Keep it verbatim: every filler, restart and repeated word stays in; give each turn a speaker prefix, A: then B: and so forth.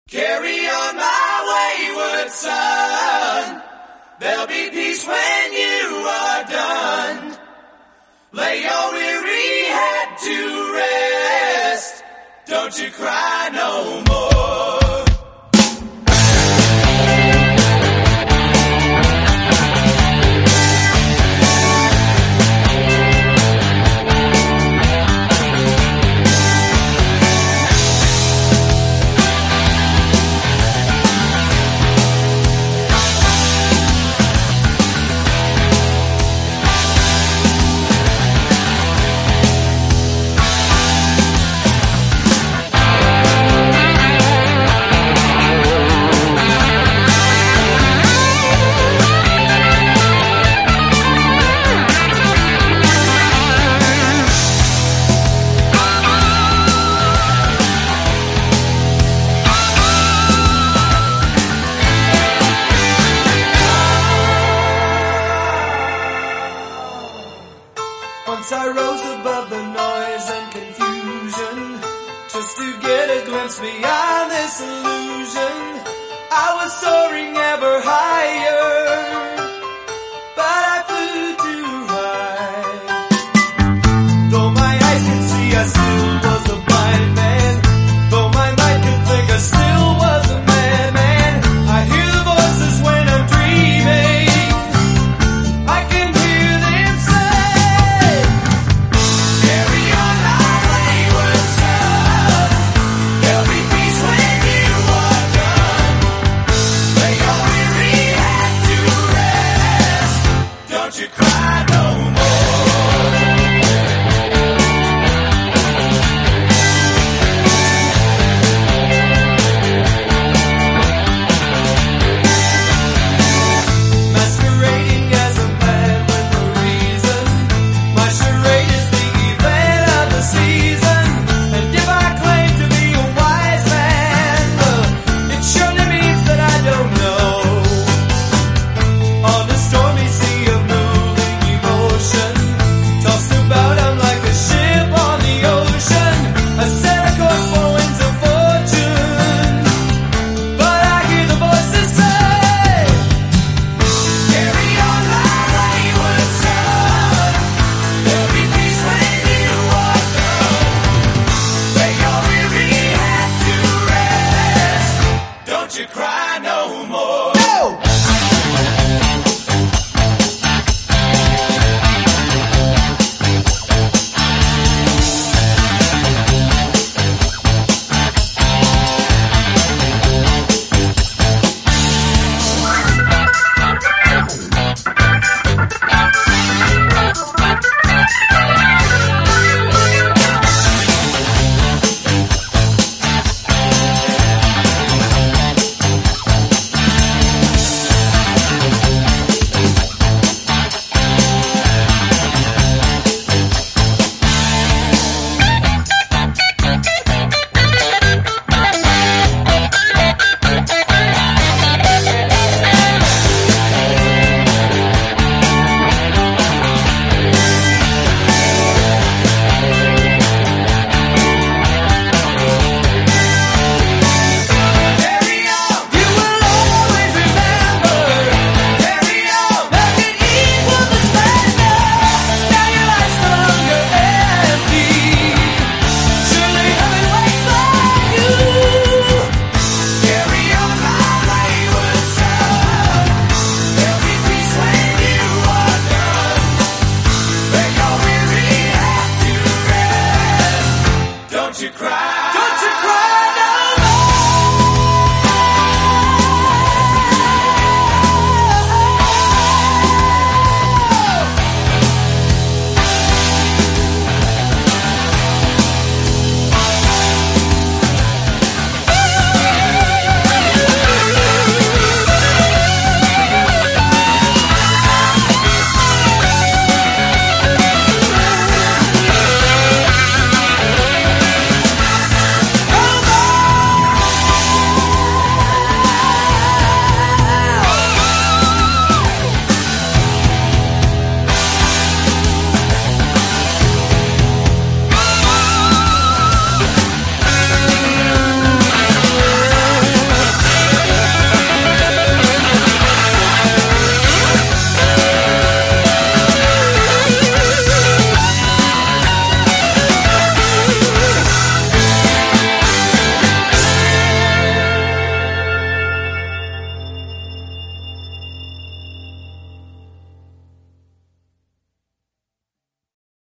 A: Carry on, my wayward son. There'll be peace when you are done. Lay your weary head to rest. Don't you cry no more.
B: Once I rose above the noise and confusion, just to get a glimpse beyond this illusion. I was soaring ever higher, but I flew too high. Though my eyes could see, I still was a blind man. Though my mind could think, I still was a madman. I hear the voices when I'm dreaming. I can hear them say,
A: don't you cry no more.
B: Masquerading as a man with a reason. My charade is the event of the season. And if I claim to be a wise man, uh, it surely means that I don't know. On the stormy sea of moving emotion, tossed about I'm like a ship on the ocean. I set a course for winds of fortune, but I hear the voices say,
A: Carry on, my wayward son. There'll be peace when you are done. Lay your weary head to rest. Don't you cry